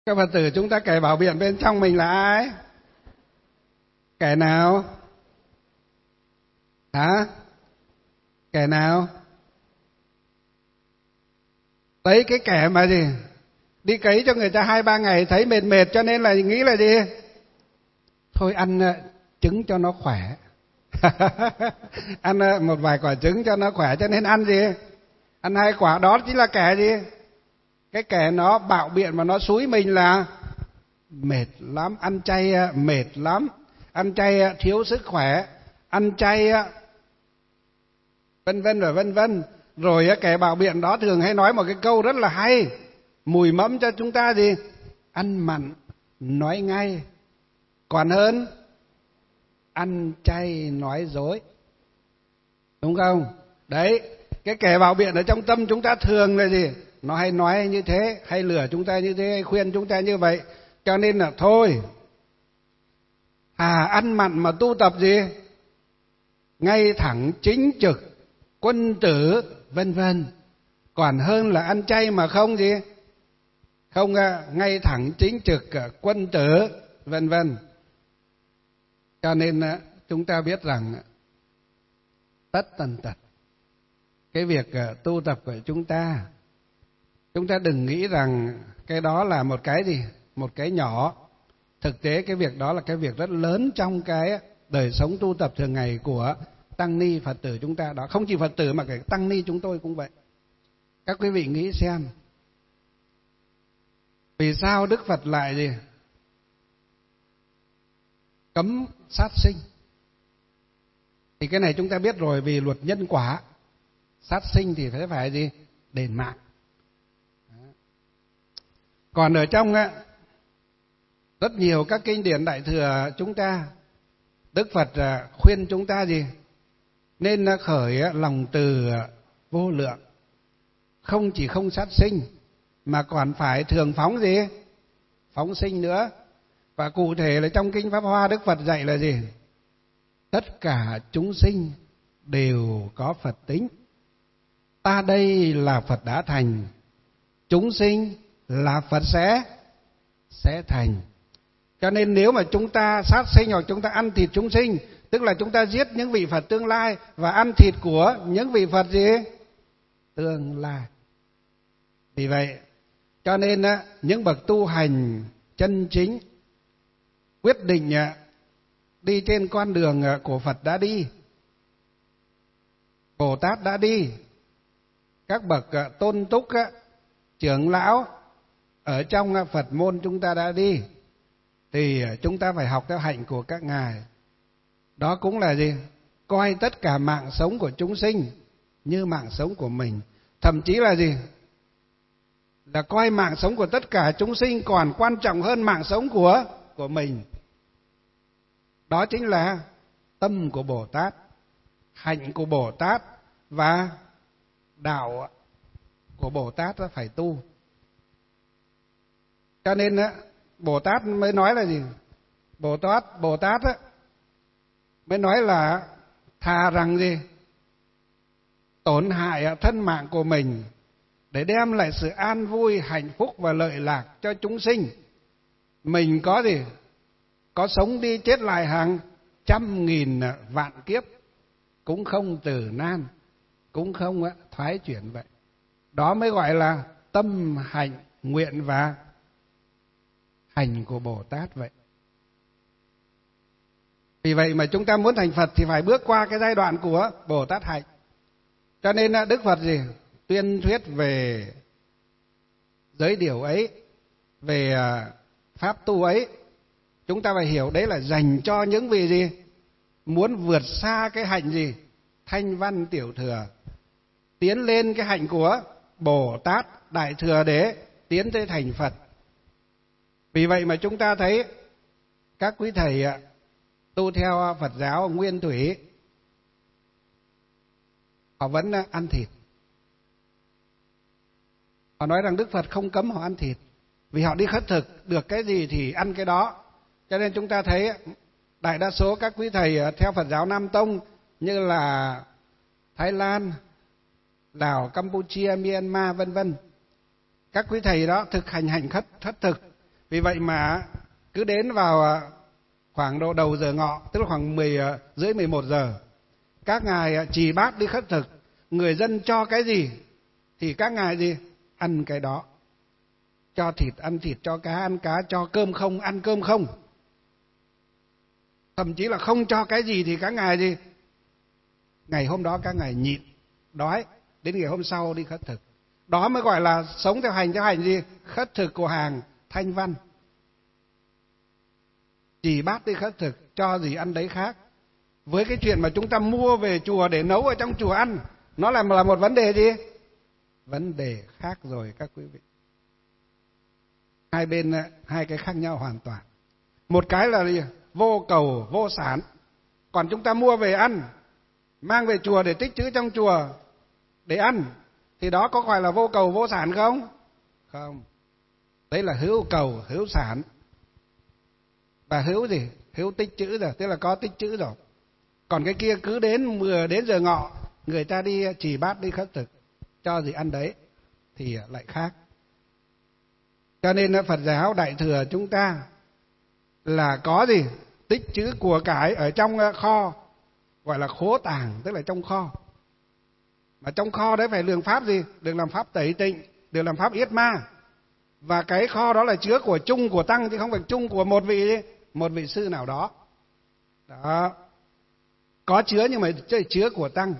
Các Phật tử chúng ta kẻ bảo biện bên trong mình là ai? Kẻ nào? Hả? Kẻ nào? Đấy, cái kẻ mà gì? Đi cấy cho người ta 2-3 ngày thấy mệt mệt cho nên là nghĩ là gì? Thôi ăn trứng cho nó khỏe. Ăn một vài quả trứng cho nó khỏe cho nên ăn gì? Ăn 2 quả. Đó chính là kẻ gì? Cái kẻ nó bạo biện mà nó xúi mình là mệt lắm, ăn chay mệt lắm, ăn chay thiếu sức khỏe, ăn chay vân vân và vân vân. Rồi kẻ bạo biện đó thường hay nói một cái câu rất là hay, mùi mẫm cho chúng ta gì? Ăn mặn nói ngay còn hơn ăn chay nói dối. Đúng không? Đấy, cái kẻ bạo biện ở trong tâm chúng ta thường là gì? Nó hay nói như thế, hay lừa chúng ta như thế, hay khuyên chúng ta như vậy. Cho nên là thôi, ăn mặn mà tu tập gì? Ngay thẳng chính trực, quân tử, vân vân. Còn hơn là ăn chay mà không gì? Không ngay thẳng chính trực, quân tử, vân vân. Cho nên chúng ta biết rằng tất tần tật cái việc tu tập của chúng ta đừng nghĩ rằng cái đó là một cái gì? Một cái nhỏ. Thực tế cái việc đó là cái việc rất lớn trong cái đời sống tu tập thường ngày của tăng ni Phật tử chúng ta đó. Không chỉ Phật tử mà cả tăng ni chúng tôi cũng vậy. Các quý vị nghĩ xem, vì sao Đức Phật lại gì? Cấm sát sinh? Thì cái này chúng ta biết rồi, vì luật nhân quả. Sát sinh thì phải gì? Đền mạng. Còn ở trong rất nhiều các kinh điển Đại Thừa chúng ta, Đức Phật khuyên chúng ta gì? Nên khởi lòng từ vô lượng. Không chỉ không sát sinh mà còn phải thường phóng gì? Phóng sinh nữa. Và cụ thể là trong Kinh Pháp Hoa, Đức Phật dạy là gì? Tất cả chúng sinh đều có Phật tính. Ta đây là Phật đã thành, chúng sinh là Phật sẽ thành. Cho nên nếu mà chúng ta sát sinh hoặc chúng ta ăn thịt chúng sinh, tức là chúng ta giết những vị Phật tương lai và ăn thịt của những vị Phật gì? Tương lai. Vì vậy, cho nên những bậc tu hành chân chính quyết định đi trên con đường của Phật đã đi, Bồ Tát đã đi, các bậc tôn túc, trưởng lão ở trong Phật môn chúng ta đã đi, thì chúng ta phải học theo hạnh của các ngài. Đó cũng là gì? Coi tất cả mạng sống của chúng sinh như mạng sống của mình. Thậm chí là gì? Là coi mạng sống của tất cả chúng sinh còn quan trọng hơn mạng sống của mình. Đó chính là tâm của Bồ Tát, hạnh của Bồ Tát và đạo của Bồ Tát phải tu. Cho nên Bồ Tát mới nói là gì? Bồ Tát mới nói là thà rằng gì? Tổn hại thân mạng của mình để đem lại sự an vui, hạnh phúc và lợi lạc cho chúng sinh. Mình có gì? Có sống đi chết lại hàng trăm nghìn vạn kiếp cũng không từ nan, cũng không thoái chuyển vậy. Đó mới gọi là tâm, hạnh, nguyện và hành của Bồ Tát vậy. Vì vậy mà chúng ta muốn thành Phật thì phải bước qua cái giai đoạn của Bồ Tát hạnh. Cho nên Đức Phật gì? Tuyên thuyết về giới điều ấy, về pháp tu ấy, chúng ta phải hiểu đấy là dành cho những vị gì? Muốn vượt xa cái hạnh gì? Thanh văn tiểu thừa, tiến lên cái hạnh của Bồ Tát Đại Thừa để tiến tới thành Phật. Vì vậy mà chúng ta thấy các quý thầy tu theo Phật giáo nguyên thủy, họ vẫn ăn thịt. Họ nói rằng Đức Phật không cấm họ ăn thịt, vì họ đi khất thực, được cái gì thì ăn cái đó. Cho nên chúng ta thấy đại đa số các quý thầy theo Phật giáo Nam Tông như là Thái Lan, Lào, Campuchia, Myanmar vân vân, các quý thầy đó thực hành hạnh khất thực Vì vậy mà cứ đến vào khoảng độ đầu giờ ngọ, tức là khoảng 10 rưỡi 11 giờ, các ngài trì bát đi khất thực. Người dân cho cái gì thì các ngài gì ăn cái đó. Cho thịt ăn thịt, cho cá ăn cá, cho cơm không ăn cơm không. Thậm chí là không cho cái gì thì các ngài gì, ngày hôm đó các ngài nhịn đói đến ngày hôm sau đi khất thực. Đó mới gọi là sống theo hành gì? Khất thực của hàng Thanh Văn. Trì bát đi khất thực, cho gì ăn đấy khác. Với cái chuyện mà chúng ta mua về chùa để nấu ở trong chùa ăn, nó là một vấn đề gì? Vấn đề khác rồi các quý vị. Hai bên, hai cái khác nhau hoàn toàn. Một cái là gì? Vô cầu vô sản. Còn chúng ta mua về ăn, mang về chùa để tích trữ trong chùa để ăn, thì đó có phải là vô cầu vô sản không? Không. Đấy là hữu cầu hữu sản. Và hữu gì? Hữu tích trữ rồi, tức là có tích trữ rồi. Còn cái kia cứ đến 10 đến giờ ngọ, người ta đi trì bát đi khất thực, cho gì ăn đấy thì lại khác. Cho nên Phật giáo Đại Thừa chúng ta là có gì? Tích trữ của cải ở trong kho, gọi là khố tàng, tức là trong kho. Mà trong kho đấy phải lượng pháp gì? Được làm pháp tẩy tịnh, được làm pháp yết ma. Và cái kho đó là chứa của chung của tăng, chứ không phải chung của một vị sư nào đó. Đó. Có chứa nhưng mà chứa của tăng.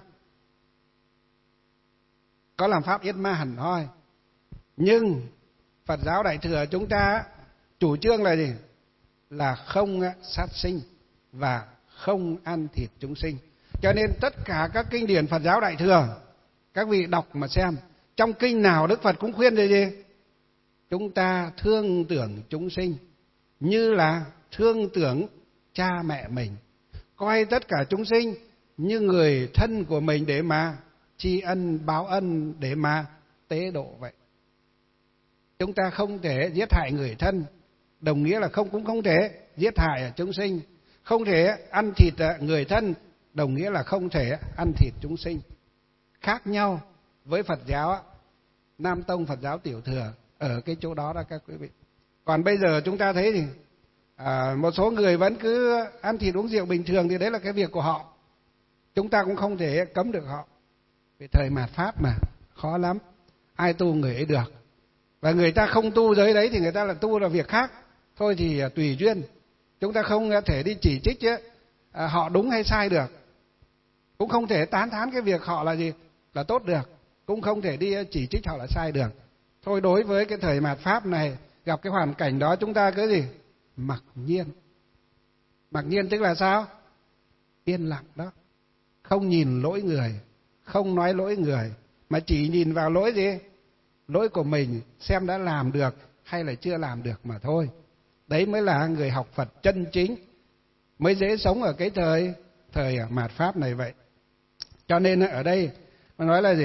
Có làm pháp yết ma hẳn hoi. Nhưng Phật giáo Đại Thừa chúng ta chủ trương là gì? Là không sát sinh và không ăn thịt chúng sinh. Cho nên tất cả các kinh điển Phật giáo Đại Thừa, các vị đọc mà xem, trong kinh nào Đức Phật cũng khuyên gì? Chúng ta thương tưởng chúng sinh như là thương tưởng cha mẹ mình. Coi tất cả chúng sinh như người thân của mình để mà tri ân báo ân, để mà tế độ vậy. Chúng ta không thể giết hại người thân, đồng nghĩa là cũng không thể giết hại chúng sinh. Không thể ăn thịt người thân, đồng nghĩa là không thể ăn thịt chúng sinh. Khác nhau với Phật giáo Nam Tông, Phật giáo Tiểu Thừa ở cái chỗ đó các quý vị. Còn bây giờ chúng ta thấy thì một số người vẫn cứ ăn thịt uống rượu bình thường, thì đấy là cái việc của họ. Chúng ta cũng không thể cấm được họ. Vì thời mạt Pháp mà, khó lắm. Ai tu người ấy được. Và người ta không tu giới đấy thì người ta là tu là việc khác. Thôi thì tùy duyên. Chúng ta không thể đi chỉ trích họ đúng hay sai được. Cũng không thể tán thán cái việc họ là gì? Là tốt được. Cũng không thể đi chỉ trích họ là sai được. Thôi đối với cái thời mạt Pháp này, gặp cái hoàn cảnh đó chúng ta cứ gì? Mặc nhiên. Mặc nhiên tức là sao? Yên lặng đó. Không nhìn lỗi người, không nói lỗi người, mà chỉ nhìn vào lỗi gì? Lỗi của mình, xem đã làm được hay là chưa làm được mà thôi. Đấy mới là người học Phật chân chính, mới dễ sống ở cái thời mạt Pháp này vậy. Cho nên ở đây nó nói là gì?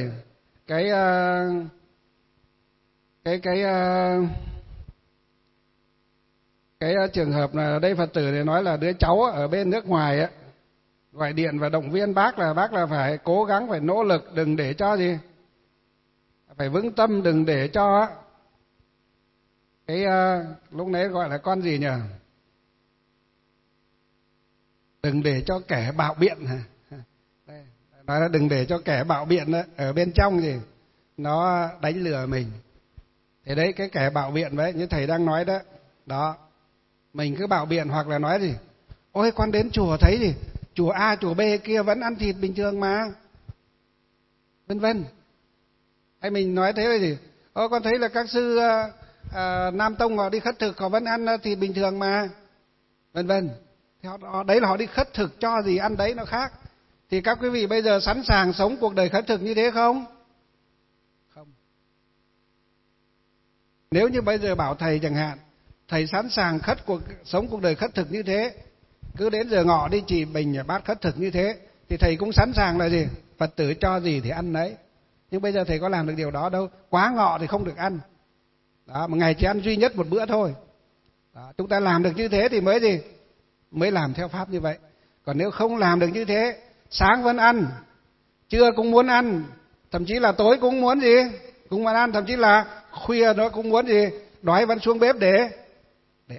Cái trường hợp là đây Phật tử này nói là đứa cháu ở bên nước ngoài á, gọi điện và động viên bác là phải cố gắng, phải nỗ lực, đừng để cho gì, phải vững tâm, đừng để cho cái lúc nãy gọi là con gì nhỉ, đừng để cho kẻ bạo biện, nói là đừng để cho kẻ bạo biện đó, ở bên trong gì nó đánh lừa mình. Thế đấy, cái kẻ bạo biện đấy như thầy đang nói đó, đó mình cứ bạo biện hoặc là nói gì, ôi con đến chùa thấy gì, chùa A chùa B kia vẫn ăn thịt bình thường mà, vân vân. Hay mình nói thế là gì, ôi con thấy là các sư Nam Tông họ đi khất thực họ vẫn ăn thịt bình thường mà, vân vân. Đấy là họ đi khất thực, cho gì ăn đấy nó khác. Thì các quý vị bây giờ sẵn sàng sống cuộc đời khất thực như thế không? Không. Nếu như bây giờ bảo thầy chẳng hạn, thầy sẵn sàng sống cuộc đời khất thực như thế, cứ đến giờ ngọ đi trì bình bát khất thực như thế, thì thầy cũng sẵn sàng là gì? Phật tử cho gì thì ăn đấy. Nhưng bây giờ thầy có làm được điều đó đâu. Quá ngọ thì không được ăn. Đó, một ngày chỉ ăn duy nhất một bữa thôi. Đó, chúng ta làm được như thế thì mới gì? Mới làm theo pháp như vậy. Còn nếu không làm được như thế, sáng vẫn ăn, trưa cũng muốn ăn, thậm chí là tối cũng muốn gì? Cũng muốn ăn, thậm chí là khuya nó cũng muốn gì? Đói vẫn xuống bếp để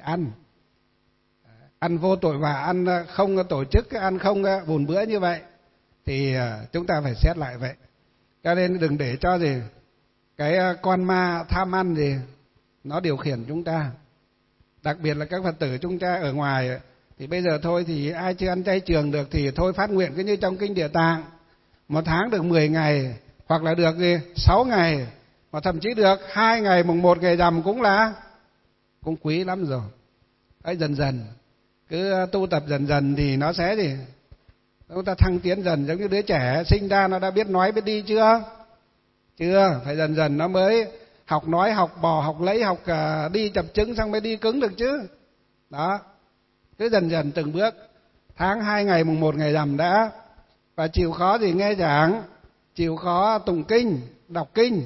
ăn vô tội vạ, ăn không tổ chức, ăn không bùn bữa như vậy thì chúng ta phải xét lại vậy. Cho nên đừng để cho gì cái con ma tham ăn gì nó điều khiển chúng ta. Đặc biệt là các Phật tử chúng ta ở ngoài thì bây giờ thôi thì ai chưa ăn chay trường được thì thôi phát nguyện cứ như trong kinh Địa Tạng, 1 tháng được 10 ngày hoặc là được gì 6 ngày, mà thậm chí được 2 ngày mùng 1 ngày rằm cũng quý lắm rồi. Đấy, dần dần cứ tu tập dần dần thì nó sẽ gì chúng ta thăng tiến dần. Giống như đứa trẻ sinh ra nó đã biết nói biết đi chưa? Phải dần dần nó mới học nói, học bò, học lấy, học đi chập chững xong mới đi cứng được chứ. Đó, cứ dần dần từng bước. Tháng 2 ngày mùng 1 ngày rằm đã, và chịu khó thì nghe giảng, chịu khó tụng kinh, đọc kinh.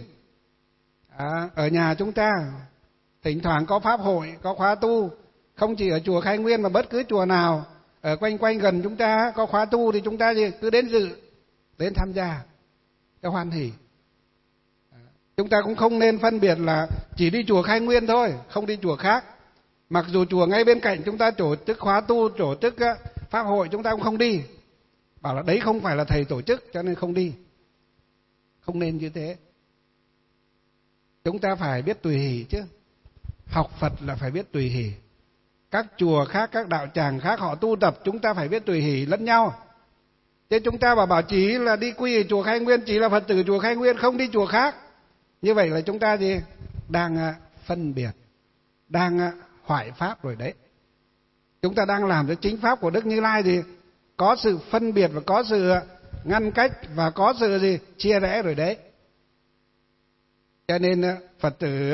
Ở nhà chúng ta thỉnh thoảng có pháp hội, có khóa tu, không chỉ ở chùa Khai Nguyên mà bất cứ chùa nào ở quanh quanh gần chúng ta có khóa tu thì chúng ta cứ đến dự, đến tham gia cho hoan hỉ. Chúng ta cũng không nên phân biệt là chỉ đi chùa Khai Nguyên thôi, không đi chùa khác. Mặc dù chùa ngay bên cạnh chúng ta tổ chức khóa tu, tổ chức pháp hội, chúng ta cũng không đi. Bảo là đấy không phải là thầy tổ chức cho nên không đi. Không nên như thế. Chúng ta phải biết tùy hỷ chứ. Học Phật là phải biết tùy hỷ. Các chùa khác, các đạo tràng khác họ tu tập, chúng ta phải biết tùy hỷ lẫn nhau. Thế chúng ta bảo chỉ là đi quy ở chùa Khai Nguyên, chỉ là Phật tử chùa Khai Nguyên, không đi chùa khác. Như vậy là chúng ta gì? Đang phân biệt, đang hoại pháp rồi đấy. Chúng ta đang làm cho chính pháp của Đức Như Lai gì? Có sự phân biệt và có sự ngăn cách và có sự gì? Chia rẽ rồi đấy. Cho nên Phật tử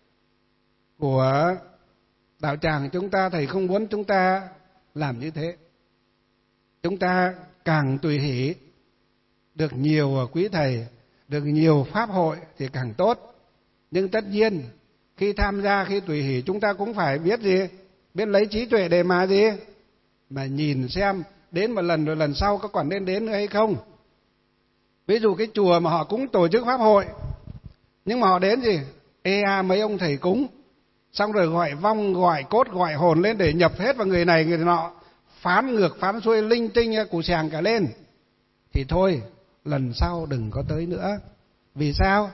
của đạo tràng chúng ta, thầy không muốn chúng ta làm như thế. Chúng ta càng tùy hỷ, được nhiều quý thầy, được nhiều pháp hội thì càng tốt. Nhưng tất nhiên khi tham gia, khi tùy hỷ, chúng ta cũng phải biết gì? Biết lấy trí tuệ để mà gì? Mà nhìn xem đến một lần rồi lần sau có còn nên đến nữa hay không. Ví dụ cái chùa mà họ cũng tổ chức pháp hội, nhưng mà họ đến gì? Mấy ông thầy cúng, xong rồi gọi vong, gọi cốt, gọi hồn lên để nhập hết vào người này người nọ, phán ngược phán xuôi linh tinh củ sàng cả lên, thì thôi lần sau đừng có tới nữa. Vì sao?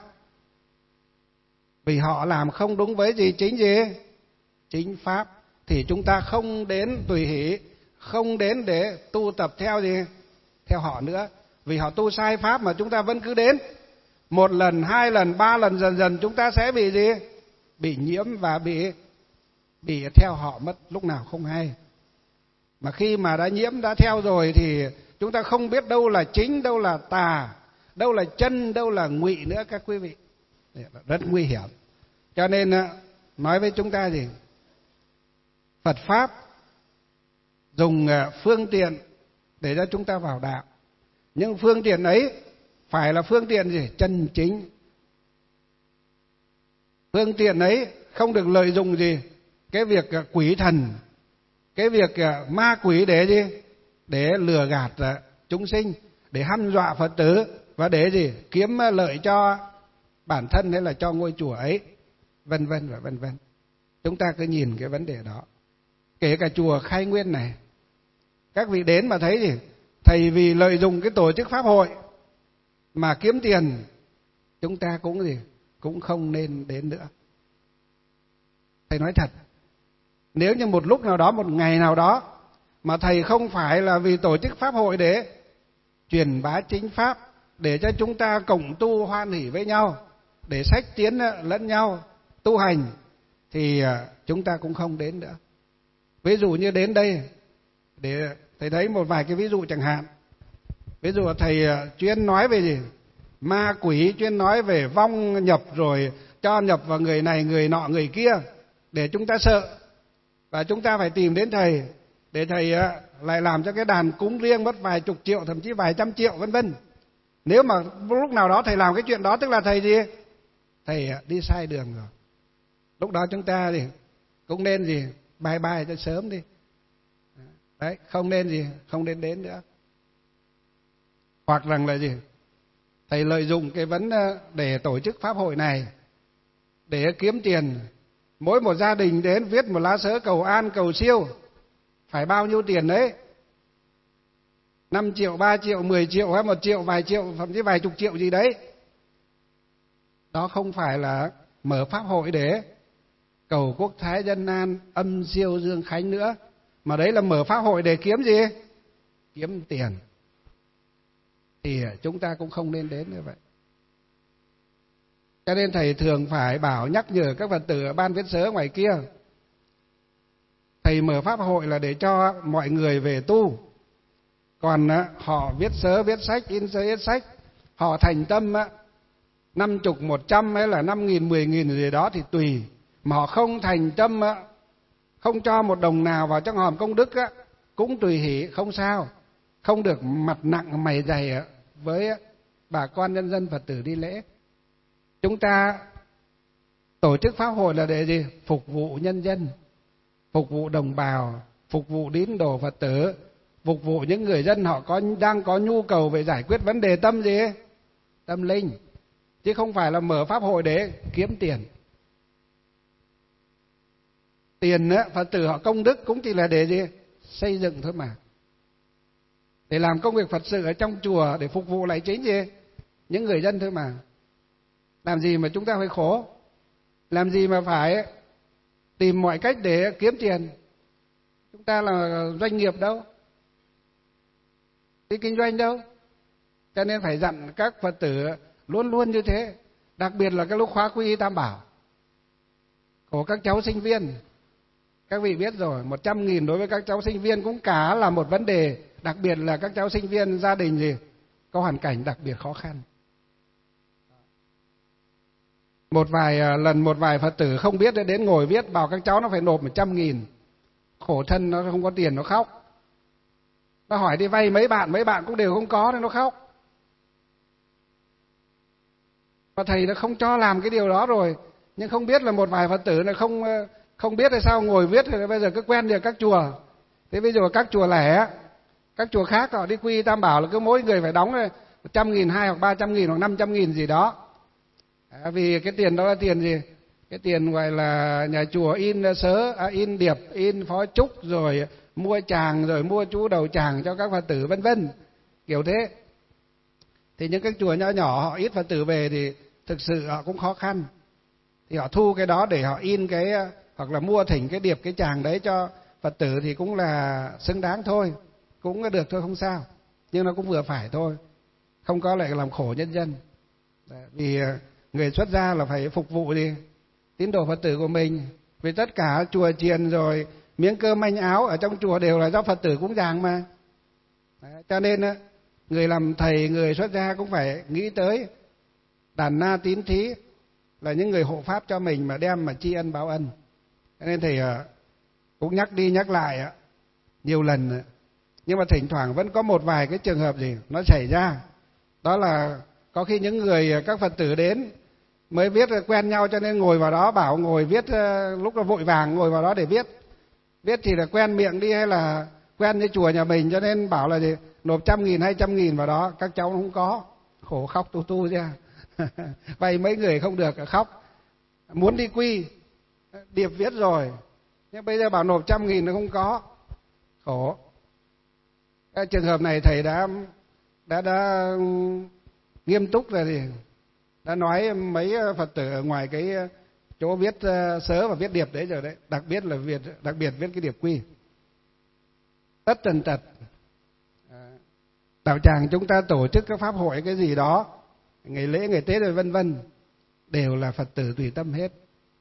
Vì họ làm không đúng với gì? Chính pháp. Thì chúng ta không đến tùy hỷ, không đến để tu tập theo gì? Theo họ nữa. Vì họ tu sai pháp mà chúng ta vẫn cứ đến. 1 lần, 2 lần, 3 lần, dần dần chúng ta sẽ bị gì? Bị nhiễm và bị theo họ mất lúc nào không hay. Mà khi mà đã nhiễm, đã theo rồi thì chúng ta không biết đâu là chính, đâu là tà, đâu là chân, đâu là ngụy nữa các quý vị. Rất nguy hiểm. Cho nên nói với chúng ta gì? Phật Pháp dùng phương tiện để cho chúng ta vào đạo. Nhưng phương tiện ấy phải là phương tiện gì? Chân chính. Phương tiện ấy không được lợi dụng gì? Cái việc quỷ thần, cái việc ma quỷ để gì? Để lừa gạt chúng sinh, để hăm dọa Phật tử và để gì? Kiếm lợi cho bản thân hay là cho ngôi chùa ấy, vân vân và vân vân. Chúng ta cứ nhìn cái vấn đề đó. Kể cả chùa Khai Nguyên này, các vị đến mà thấy gì? Thầy vì lợi dụng cái tổ chức pháp hội mà kiếm tiền, chúng ta cũng gì? Cũng không nên đến nữa. Thầy nói thật, nếu như một lúc nào đó, một ngày nào đó mà thầy không phải là vì tổ chức pháp hội để truyền bá chính pháp, để cho chúng ta cộng tu hoan hỷ với nhau, để sách tiến lẫn nhau tu hành, thì chúng ta cũng không đến nữa. Ví dụ như đến đây, để thầy thấy một vài cái ví dụ chẳng hạn. Ví dụ thầy chuyên nói về gì? Ma quỷ, chuyên nói về vong nhập rồi cho nhập vào người này, người nọ, người kia, để chúng ta sợ. Và chúng ta phải tìm đến thầy, để thầy lại làm cho cái đàn cúng riêng mất vài chục triệu, thậm chí vài trăm triệu vân vân. Nếu mà lúc nào đó thầy làm cái chuyện đó, tức là thầy gì? Thầy đi sai đường rồi. Lúc đó chúng ta thì cũng nên gì? Bye bye cho sớm đi. Đấy, không nên gì? Không nên đến nữa. Hoặc rằng là gì? Thầy lợi dụng cái vấn để tổ chức pháp hội này để kiếm tiền, Mỗi một gia đình đến viết một lá sớ cầu an, cầu siêu, phải bao nhiêu tiền đấy? 5 triệu, 3 triệu, 10 triệu hay 1 triệu, vài triệu, thậm chí vài chục triệu gì đấy. Đó không phải là mở pháp hội để cầu quốc thái dân an, âm siêu dương khánh nữa, mà đấy là mở pháp hội để kiếm gì? Kiếm tiền. Thì chúng ta cũng không nên đến như vậy. Cho nên thầy thường phải bảo nhắc nhở các Phật tử ở ban viết sớ ngoài kia, thầy mở pháp hội là để cho mọi người về tu. Còn họ viết sớ, viết sách, in sớ, viết sách, họ thành tâm 50, 100 hay là 5.000, 10.000 gì đó thì tùy. Mà họ không thành tâm, không cho một đồng nào vào trong hòm công đức cũng tùy hỷ, không sao. Không được mặt nặng mày dày với bà con nhân dân Phật tử đi lễ. Chúng ta tổ chức pháp hội là để gì? Phục vụ nhân dân, phục vụ đồng bào, phục vụ tín đồ Phật tử, phục vụ những người dân họ đang có nhu cầu về giải quyết vấn đề tâm gì? Tâm linh. Chứ không phải là mở pháp hội để kiếm tiền. Tiền Phật tử họ công đức cũng chỉ là để gì? Xây dựng thôi mà. Để làm công việc Phật sự ở trong chùa, để phục vụ lại chính gì? Những người dân thôi mà. Làm gì mà chúng ta phải khổ? Làm gì mà phải tìm mọi cách để kiếm tiền? Chúng ta là doanh nghiệp đâu, đi kinh doanh đâu. Cho nên phải dặn các Phật tử luôn luôn như thế. Đặc biệt là cái lúc khóa quy y Tam Bảo, của các cháu sinh viên. Các vị biết rồi, 100.000 đối với các cháu sinh viên cũng cả là một vấn đề. Đặc biệt là các cháu sinh viên gia đình gì có hoàn cảnh đặc biệt khó khăn. Một vài Phật tử không biết đến ngồi viết, bảo các cháu nó phải nộp 100.000. Khổ thân nó không có tiền nó khóc. Nó hỏi đi vay mấy bạn cũng đều không có nên nó khóc. Và thầy nó không cho làm cái điều đó rồi, nhưng không biết là một vài Phật tử là không biết là sao ngồi viết, thì bây giờ cứ quen được các chùa. Thế bây giờ các chùa lẻ, các chùa khác họ đi quy Tam Bảo là cứ mỗi người phải đóng 100.000, 200 hoặc 300.000 hoặc 500.000 gì đó. Vì cái tiền đó là tiền gì? Cái tiền gọi là nhà chùa in sớ, in điệp, in phó chúc, rồi mua tràng, rồi mua chú đầu tràng cho các Phật tử vân vân, kiểu thế. Thì những cái chùa nhỏ nhỏ họ ít Phật tử về thì thực sự họ cũng khó khăn. Thì họ thu cái đó để họ in cái, hoặc là mua thỉnh cái điệp, cái tràng đấy cho Phật tử thì cũng là xứng đáng thôi, cũng được thôi, không sao. Nhưng nó cũng vừa phải thôi, không có lại làm khổ nhân dân. Vì người xuất gia là phải phục vụ đi tín đồ Phật tử của mình. Vì tất cả chùa chiền rồi miếng cơm manh áo ở trong chùa đều là do Phật tử cúng dường mà. Cho nên người làm thầy, người xuất gia cũng phải nghĩ tới đàn na tín thí là những người hộ pháp cho mình mà đem mà tri ân báo ân. Cho nên thầy cũng nhắc đi nhắc lại nhiều lần, nhưng mà thỉnh thoảng vẫn có một vài cái trường hợp gì nó xảy ra. Đó là có khi những người các Phật tử đến mới viết quen nhau cho nên ngồi vào đó bảo ngồi viết, lúc nó vội vàng ngồi vào đó để viết. Viết thì là quen miệng đi hay là quen với chùa nhà mình cho nên bảo là gì nộp 100.000, 200.000 vào đó, các cháu không có, khổ khóc tu ra. Vay mấy người không được khóc. Muốn đi quy điệp viết rồi nhưng bây giờ bảo nộp 100.000 nó không có, khổ. Cái trường hợp này thầy đã nghiêm túc rồi thì đã nói mấy Phật tử ở ngoài cái chỗ viết sớ và viết điệp đấy rồi đấy, đặc biệt viết cái điệp quy. Tất tần tật đạo tràng chúng ta tổ chức các pháp hội cái gì đó, ngày lễ ngày Tết rồi vân vân, đều là Phật tử tùy tâm hết.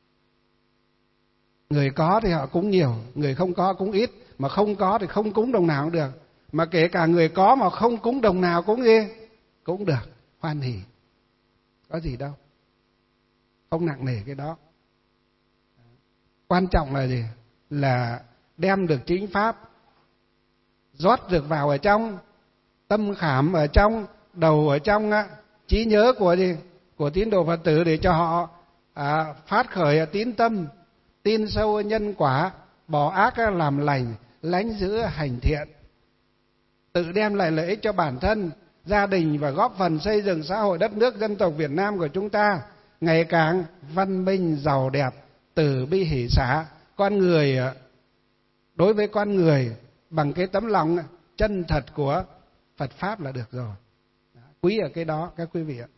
Người có thì họ cúng nhiều, người không có cúng ít, mà không có thì không cúng đồng nào cũng được. Mà kể cả người có mà không cúng đồng nào cúng gì cũng được, hoan hỉ, có gì đâu, không nặng nề cái đó. Quan trọng là gì? Là đem được chính pháp, rót được vào ở trong tâm khảm, ở trong đầu, ở trong trí nhớ của gì? Của tín đồ Phật tử, để cho họ phát khởi tín tâm, tin sâu nhân quả, bỏ ác làm lành, lánh giữ hành thiện, tự đem lại lợi ích cho bản thân, gia đình và góp phần xây dựng xã hội đất nước dân tộc Việt Nam của chúng ta ngày càng văn minh giàu đẹp, từ bi hỷ xả con người, đối với con người bằng cái tấm lòng chân thật của Phật Pháp là được rồi. Quý ở cái đó các quý vị ạ.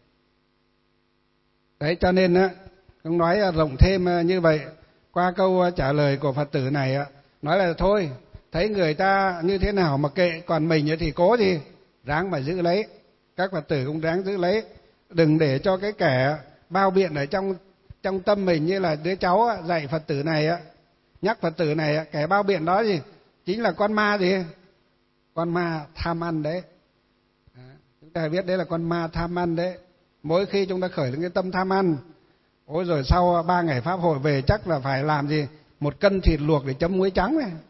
Đấy, cho nên á, không nói rộng thêm như vậy. Qua câu trả lời của Phật tử này nói là thôi, thấy người ta như thế nào mà kệ, còn mình thì cố gì ráng mà giữ lấy. Các Phật tử cũng ráng giữ lấy, đừng để cho cái kẻ bao biện ở trong tâm mình, như là đứa cháu dạy Phật tử này, nhắc Phật tử này, kẻ bao biện đó gì chính là con ma gì, con ma tham ăn đấy. Chúng ta biết đấy là con ma tham ăn đấy. Mỗi khi chúng ta khởi lên cái tâm tham ăn, ôi rồi sau 3 ngày pháp hội về chắc là phải làm gì 1 cân thịt luộc để chấm muối trắng này.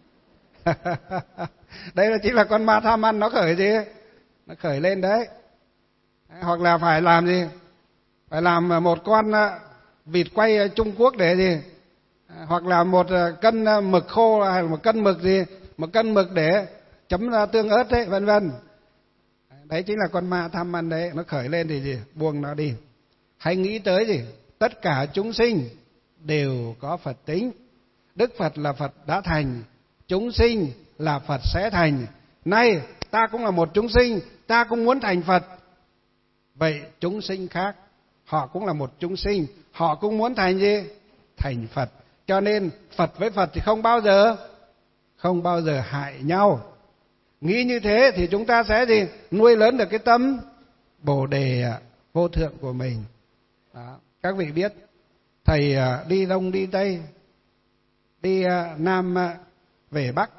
Đây là chính là con ma tham ăn nó khởi gì, nó khởi lên đấy. Hoặc là phải làm gì, phải làm 1 con vịt quay Trung Quốc để gì, hoặc là 1 cân mực khô, hay 1 cân mực gì, 1 cân mực để chấm tương ớt đấy, vân vân. Đấy chính là con ma tham ăn đấy, nó khởi lên thì gì, buông nó đi. Hãy nghĩ tới gì, tất cả chúng sinh đều có Phật tính. Đức Phật là Phật đã thành, chúng sinh là Phật sẽ thành. Nay ta cũng là một chúng sinh, ta cũng muốn thành Phật. Vậy chúng sinh khác, họ cũng là một chúng sinh, họ cũng muốn thành gì? Thành Phật. Cho nên Phật với Phật thì không bao giờ hại nhau. Nghĩ như thế thì chúng ta sẽ gì? Nuôi lớn được cái tâm Bồ Đề vô thượng của mình. Đó. Các vị biết, thầy đi Đông đi Tây, đi Nam về Bắc,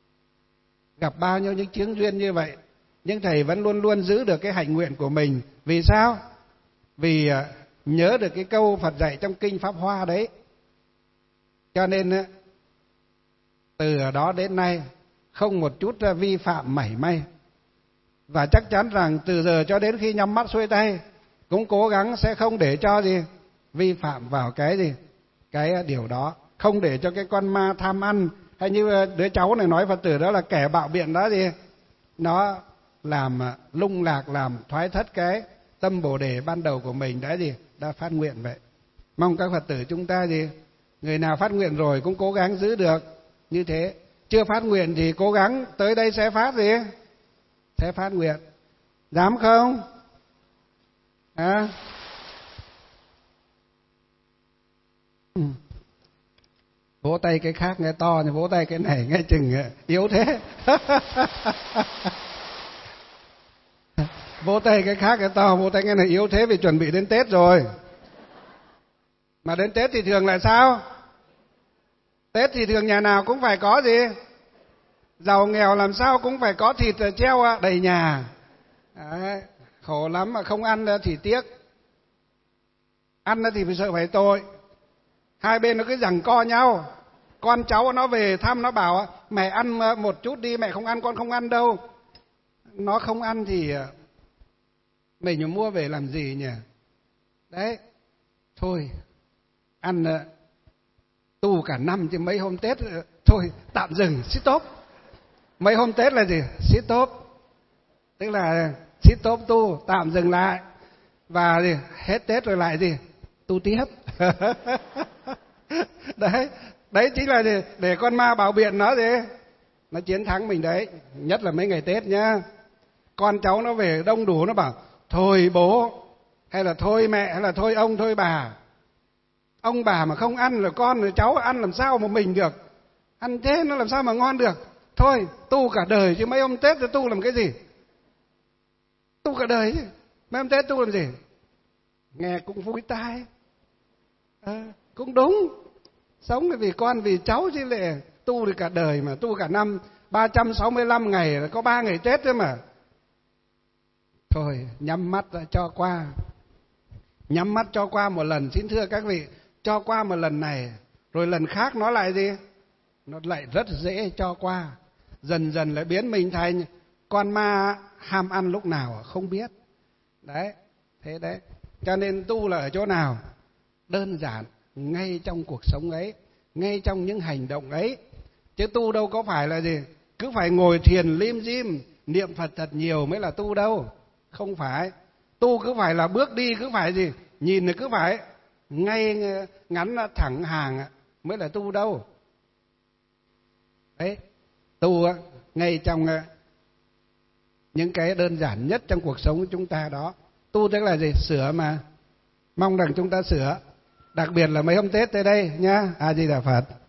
gặp bao nhiêu những chướng duyên như vậy, nhưng thầy vẫn luôn luôn giữ được cái hạnh nguyện của mình. Vì sao? Vì nhớ được cái câu Phật dạy trong kinh Pháp Hoa đấy. Cho nên từ đó đến nay không một chút vi phạm mảy may. Và chắc chắn rằng từ giờ cho đến khi nhắm mắt xuôi tay cũng cố gắng sẽ không để cho gì vi phạm vào cái gì, cái điều đó. Không để cho cái con ma tham ăn, hay như đứa cháu này nói Phật tử đó là kẻ bạo biện đó gì, nó làm lung lạc, làm thoái thất cái tâm Bồ Đề ban đầu của mình đã phát nguyện vậy. Mong các Phật tử chúng ta gì, người nào phát nguyện rồi cũng cố gắng giữ được như thế. Chưa phát nguyện thì cố gắng tới đây sẽ phát gì, sẽ phát nguyện. Dám không? Vỗ tay cái khác nghe to, nhưng vỗ tay cái này nghe chừng yếu thế. Vỗ tay cái khác nghe to, vỗ tay cái này yếu thế vì chuẩn bị đến Tết rồi. Mà đến Tết thì thường là sao? Tết thì thường nhà nào cũng phải có gì? Giàu nghèo làm sao cũng phải có thịt treo đầy nhà. Đấy, khổ lắm mà không ăn thì tiếc. Ăn thì phải sợ phải tội. Hai bên nó cứ giằng co nhau. Con cháu nó về thăm nó bảo mẹ ăn một chút đi, mẹ không ăn con không ăn đâu. Nó không ăn thì mình mua về làm gì nhỉ? Đấy, thôi ăn tu cả năm chứ mấy hôm Tết thôi tạm dừng, stop. Mấy hôm Tết là gì? Stop. Tức là stop tu, tạm dừng lại. Và gì? Hết Tết rồi lại gì? Tu tiếp. Đấy chính là gì? Để con ma bảo biện nó gì? Nó chiến thắng mình đấy. Nhất là mấy ngày Tết nhá. Con cháu nó về đông đủ, nó bảo thôi bố, hay là thôi mẹ, hay là thôi ông, thôi bà. Ông bà mà không ăn rồi con rồi cháu ăn làm sao mà mình được? Ăn thế nó làm sao mà ngon được? Thôi tu cả đời chứ mấy hôm Tết rồi tu làm cái gì? Tu cả đời chứ mấy hôm Tết tu làm gì? Nghe cũng vui tai, cũng đúng. Sống vì con vì cháu chứ lại tu thì cả đời mà, tu cả năm 365 ngày là có 3 ngày Tết thôi mà. Thôi nhắm mắt ra cho qua. Nhắm mắt cho qua một lần, xin thưa các vị, cho qua một lần này, rồi lần khác nó lại gì? Nó lại rất dễ cho qua. Dần dần lại biến mình thành con ma ham ăn lúc nào không biết. Đấy, thế đấy. Cho nên tu là ở chỗ nào? Đơn giản, ngay trong cuộc sống ấy, ngay trong những hành động ấy. Chứ tu đâu có phải là gì? Cứ phải ngồi thiền lim dim, niệm Phật thật nhiều mới là tu đâu. Không phải. Tu cứ phải là bước đi, cứ phải gì? Nhìn thì cứ phải ngay ngắn thẳng hàng, mới là tu đâu. Đấy, tu ngay trong những cái đơn giản nhất trong cuộc sống của chúng ta đó. Tu tức là gì? Sửa mà. Mong rằng chúng ta sửa. Đặc biệt là mấy hôm Tết tới đây nhá. A Di Đà Phật.